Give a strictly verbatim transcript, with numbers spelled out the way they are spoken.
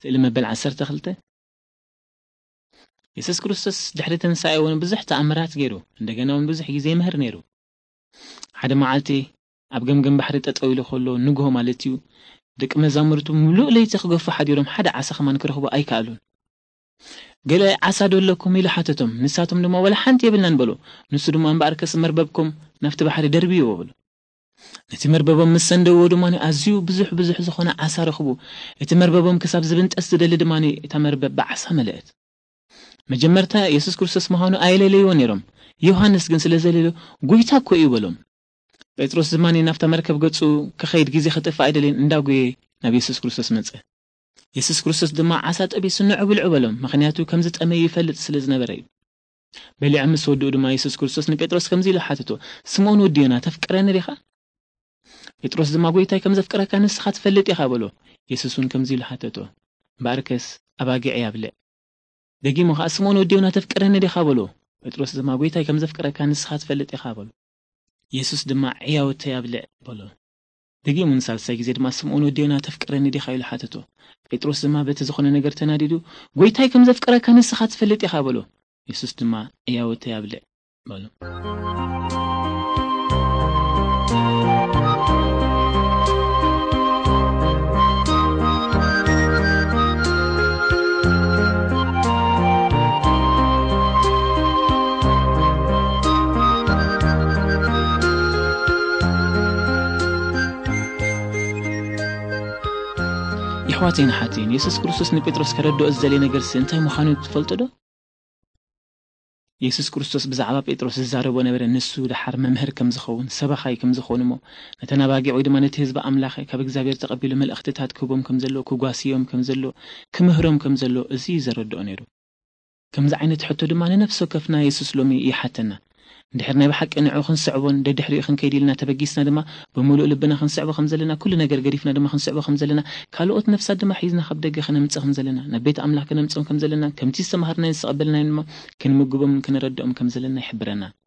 ስእሊ መበል عشرة خلته ኢየሱስ ክርስቶስ ድሕሪ ትንሳኤውን ብዙሕ ተኣምራት ገይሩ እንደገና እውን ብዙሕ ግዜ ይምህር ነይሩ ሓደ መዓልቲ ኣብ ገምገም ባሕሪ ጠጠው ኢሉ ከሎ ንግሆ ማለት እዩ ደቂ መዛሙርቱ ሙሉእ ለይቲ ክገፉ ሓዲሮም ሓደ ዓሳ ከማን ክረኽቡ ኣይከኣሉን ገለ ዓሳ ደለኩም ኢሉ ሓተቶም ንሳቶም ድማ ወላ ሓንቲ የብልናን በሎ ንሱ ድማ እምበኣርከስ መርበብኩም ናፍቲ ባሕሪ ደርቢዩ በሎ እቲ መርበቦም ምስ ሰንደዎ ድማ ኣዝዩ ብዙሕ ብዙሕ ዝኾነ ዓሳ ረኽቡ እቲ መርበቦም ክሳብ ዝብንጠስ ዝደሊ ድማ እታ መርበብ ብዓሳ መለአት መጀመርታ ኢየሱስ ክርስቶስ ምዃኑ ኣይለለይዎ ነይሮም ዮሐንስ ግን ስለዘለለ ጎይታ እኮ እዩ በሎም ጴጥሮስ ዝማኒ ናፍታ መርከብ ገጹ ከኸይድ ግዜ ክጥፋ አይደልን እንዳጎየ ናብ ኢየሱስ ክርስቶስ መጸ ኢየሱስ ክርስቶስ ድማ ዓሳ ጠቢሱ ንዕብልዑ በሎም ምክንያቱ ከምዚ ጠመይ ይፈልጥ ስለ ዝነበረ እዩ በሊዕ ምስ ወድኡ ድማ ኢየሱስ ክርስቶስ ንጴጥሮስ ከምዚ ኢሉ ሓተቶ ስምዖን ወዲዮና ተፍቅረኒ ዲኻ ጴጥሮስ ድማ ጎይታይ ከም ዘፍቅረካ ንስኻ ትፈልጥ ኢኻ በሎ ኢየሱስን ከምዚ ኢሉ ሓተቶ ባርከስ ኣባጊዕ ያብልዕ ደጊሞ ኸ ስምዖን ወዲዮና ተፍቅረኒ ዲኻ በሎ ጴጥሮስ ድማ ጎይታይ ከም ዘፍቅረካ ንስኻ ትፈልጥ ኢኻ በሎ ኢየሱስ ድማ ዕያወተ ያብልዕ በሎ ደጊሞ ንሳልሳይ ግዜ ድማ ስምዖን ወዲዮና ተፍቅረኒ ዲኻ ኢሉ ሓተቶ ጴጥሮስ ድማ በቲ ዝኾነ ነገር ተናዲዱ ጎይታይ ከም ዘፍቅረካ ንስኻ ትፈልጥ ኢኻ በሎ ኢየሱስ ድማ ዕያወተ ያብልዕ በሎ يحواتين حاتين يسوس كريستوس نبيتروس كردو أزالي نجرس أنت مخانو تفلتو دو يسوس كريستوس بزعبا بيتروس الزاربو نبر النسو دحر ممهر كم زخون سبخاي كم زخون مو نتنا باقي عيد ما نتهز بأملاخي كبكزابير تقبلوا من الاختتات كوبهم كم زلو كوغاسيوم كم زلو كمهرم كم زلو أزي زردو أنيرو كم زعينة حتو دماني نفسه كفنا يسوس لومي يحتنا دحرنا بحق انعو خنسعبون د دحري خن كيديلنا تبغيسنا دما بملؤ لبنا خنسعبو خمزلنا كل نجر غريفنا دما خنسعبو خمزلنا كالوت نفسات دما حيزنا خبدغ خنا مص خمزلنا نبيت املاك نمصم خمزلنا كمتي سمهرنا يسقبلنا دما كنمغبم كنردهم خمزلنا يحبرنا